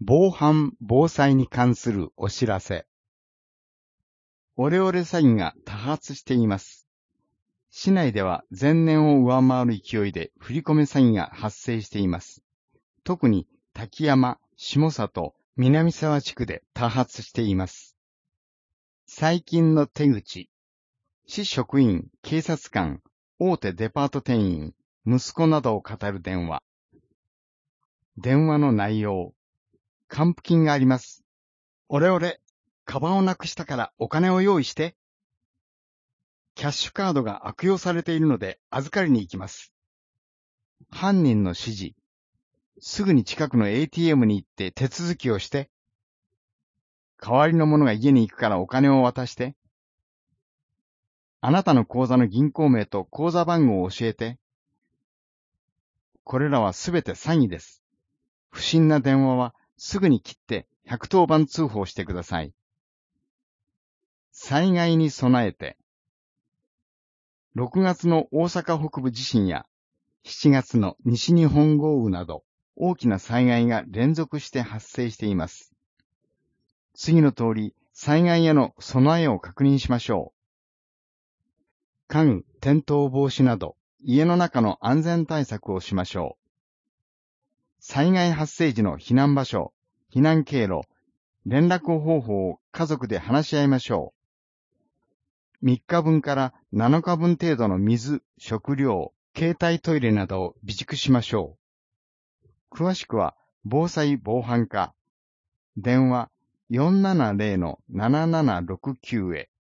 防犯・防災に関するお知らせ。オレオレ詐欺が多発しています。市内では前年を上回る勢いで振り込め詐欺が発生しています。特に滝山、下里、南沢地区で多発しています。最近の手口。市職員、警察官、大手デパート店員、息子などを語る電話。電話の内容。還付金があります。オレオレ、カバンをなくしたからお金を用意して。キャッシュカードが悪用されているので預かりに行きます。犯人の指示。すぐに近くの ATM に行って手続きをして。代わりの者が家に行くからお金を渡して。あなたの口座の銀行名と口座番号を教えて。これらはすべて詐欺です。不審な電話はすぐに切って110番通報してください。災害に備えて。6月の大阪北部地震や7月の西日本豪雨など大きな災害が連続して発生しています。次の通り災害への備えを確認しましょう。家具、転倒防止など家の中の安全対策をしましょう。災害発生時の避難場所、避難経路、連絡方法を家族で話し合いましょう。3日分から7日分程度の水、食料、携帯トイレなどを備蓄しましょう。詳しくは防災防犯課、電話 470-7769 へ。